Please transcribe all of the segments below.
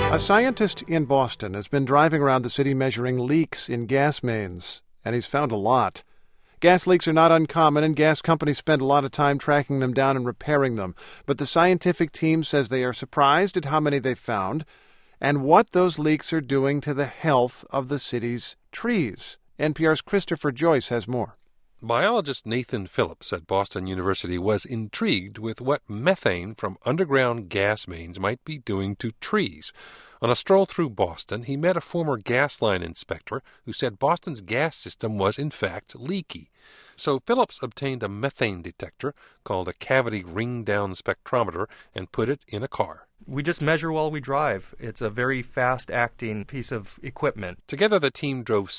A scientist in Boston has been driving around the city measuring leaks in gas mains, and he's found a lot. Gas leaks are not uncommon, and gas companies spend a lot of time tracking them down and repairing them. But the scientific team says they are surprised at how many they've found and what those leaks are doing to the health of the city's trees. NPR's Christopher Joyce has more. Biologist Nathan Phillips at Boston University was intrigued with what methane from underground gas mains might be doing to trees. On a stroll through Boston, he met a former gas line inspector who said Boston's gas system was in fact leaky. So Phillips obtained a methane detector called a cavity ring-down spectrometer and put it in a car. We just measure while we drive. It's a very fast-acting piece of equipment. Together, the team drove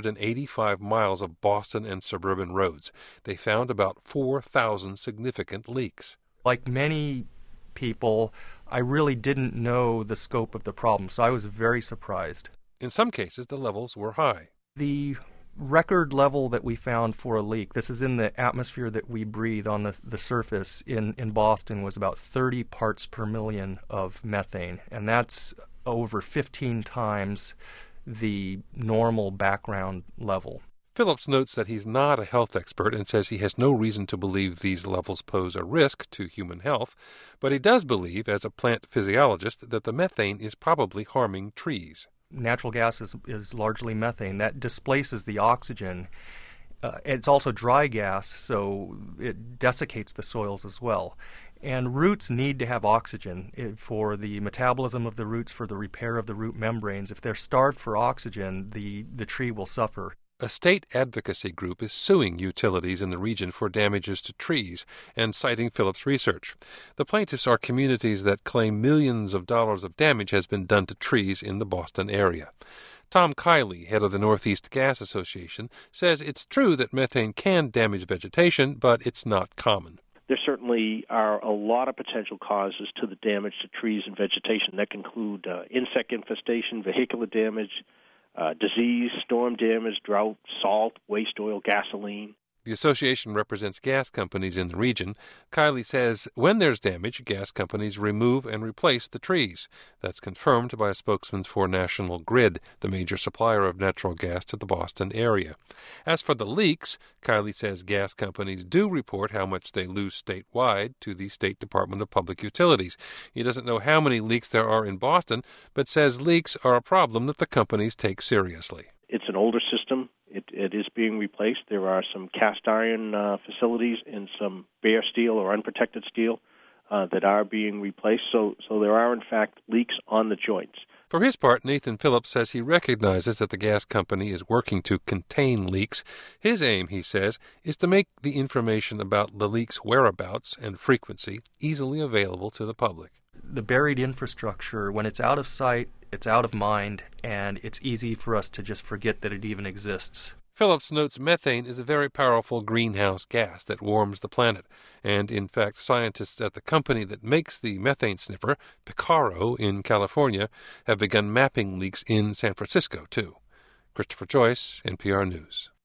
785 miles of Boston and suburban roads. They found about 4,000 significant leaks. Like many people, I really didn't know the scope of the problem, so I was very surprised. In some cases, the levels were high. The record level that we found for a leak, this is in the atmosphere that we breathe on the surface in Boston, was about 30 parts per million of methane, and that's over 15 times the normal background level. Phillips notes that he's not a health expert and says he has no reason to believe these levels pose a risk to human health, but he does believe, as a plant physiologist, that the methane is probably harming trees. Natural gas is largely methane. That displaces the oxygen. It's also dry gas, so it desiccates the soils as well. And roots need to have oxygen for the metabolism of the roots, for the repair of the root membranes. If they're starved for oxygen, the tree will suffer. A state advocacy group is suing utilities in the region for damages to trees and citing Phillips' research. The plaintiffs are communities that claim millions of dollars of damage has been done to trees in the Boston area. Tom Kiley, head of the Northeast Gas Association, says it's true that methane can damage vegetation, but it's not common. There certainly are a lot of potential causes to the damage to trees and vegetation. That can include insect infestation, vehicular damage, disease, storm damage, drought, salt, waste oil, gasoline. The association represents gas companies in the region. Kiley says when there's damage, gas companies remove and replace the trees. That's confirmed by a spokesman for National Grid, the major supplier of natural gas to the Boston area. As for the leaks, Kiley says gas companies do report how much they lose statewide to the State Department of Public Utilities. He doesn't know how many leaks there are in Boston, but says leaks are a problem that the companies take seriously. It's an older system. It is being replaced. There are some cast iron facilities and some bare steel or unprotected steel that are being replaced. So there are, in fact, leaks on the joints. For his part, Nathan Phillips says he recognizes that the gas company is working to contain leaks. His aim, he says, is to make the information about the leaks' whereabouts and frequency easily available to the public. The buried infrastructure, when it's out of sight, it's out of mind, and it's easy for us to just forget that it even exists. Phillips notes methane is a very powerful greenhouse gas that warms the planet, and in fact scientists at the company that makes the methane sniffer, Picarro in California, have begun mapping leaks in San Francisco too. Christopher Joyce, NPR News.